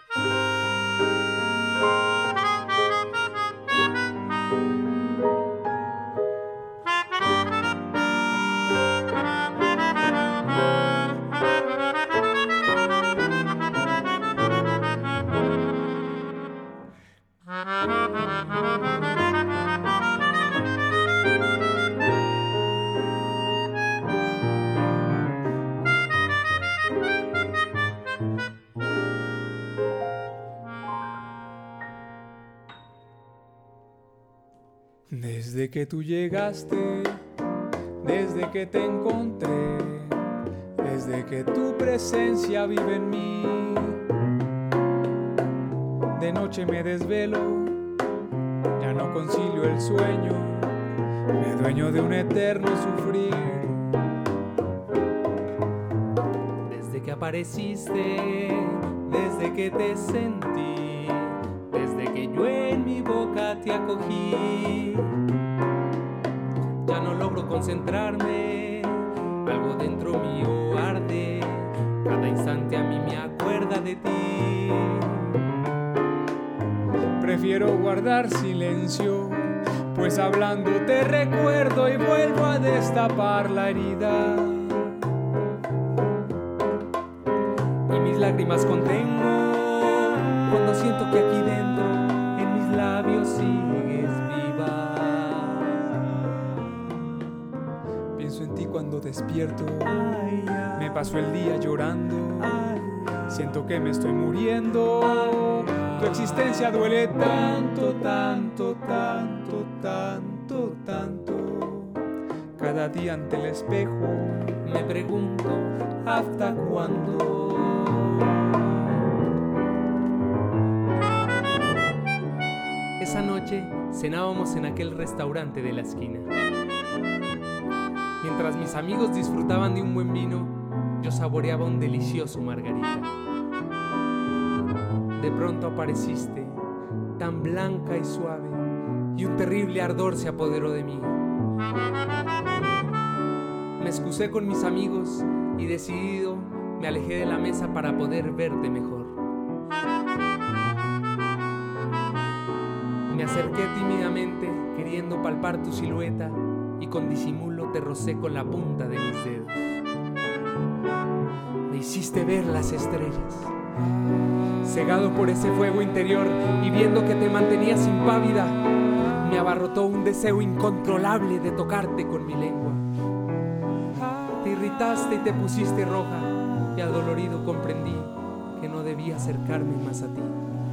Desde que tú llegaste, desde que te encontré, desde que tu presencia vive en mí, de noche me desvelo, ya no concilio el sueño, me dueño de un eterno sufrir. Desde que apareciste, desde que te sentí, desde que yo en mi boca te acogí, ya no logro concentrarme, algo dentro mío arde, cada instante a mí me acuerda de ti. Prefiero guardar silencio, pues hablando te recuerdo y vuelvo a destapar la herida. Y mis lágrimas contengo cuando siento que aquí dentro en mis labios sigues viva. Pienso en ti cuando despierto, me paso el día llorando, siento que me estoy muriendo. Tu existencia duele tanto, tanto, tanto, tanto, tanto. Cada día ante el espejo me pregunto, ¿hasta cuándo? Esa noche cenábamos en aquel restaurante de la esquina. Mientras mis amigos disfrutaban de un buen vino, yo saboreaba un delicioso margarita. De pronto apareciste, tan blanca y suave, y un terrible ardor se apoderó de mí. Me excusé con mis amigos y decidido me alejé de la mesa para poder verte mejor. Me acerqué tímidamente queriendo palpar tu silueta y con disimulo te rocé con la punta de mis dedos. Me hiciste ver las estrellas. Cegado por ese fuego interior y viendo que te mantenías impávida, me abarrotó un deseo incontrolable de tocarte con mi lengua. Te irritaste y te pusiste roja, y adolorido comprendí que no debía acercarme más a ti.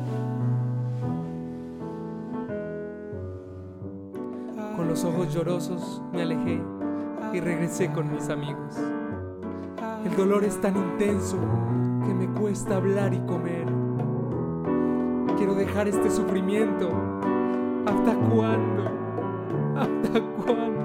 Con los ojos llorosos me alejé y regresé con mis amigos. El dolor es tan intenso que me cuesta hablar y comer. Quiero dejar este sufrimiento. ¿Hasta cuándo? ¿Hasta cuándo?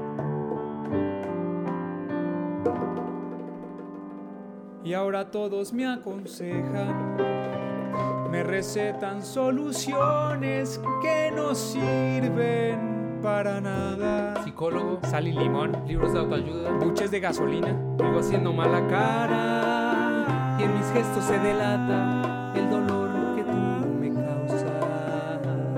Y ahora todos me aconsejan, me recetan soluciones que no sirven para nada. Psicólogo, sal y limón, libros de autoayuda, buches de gasolina. Vivo haciendo mala cara y en mis gestos se delata el dolor que tú me causas.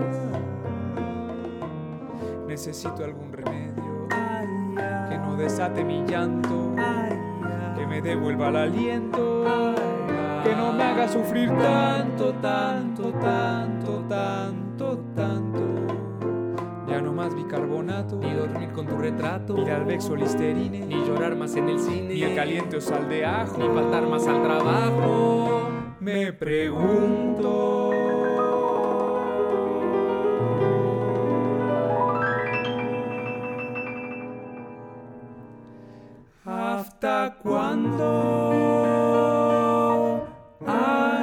Necesito algún remedio que no desate mi llanto, que me devuelva el aliento, que no me haga sufrir tanto, tanto, tanto, tanto, tanto. Ya no más bicarbonato, ni dormir con tu retrato, ni Alvexol Listerine, ni llorar más en el cine, ni el caliente o sal de ajo, ni faltar más al trabajo. Me pregunto, ¿hasta cuándo?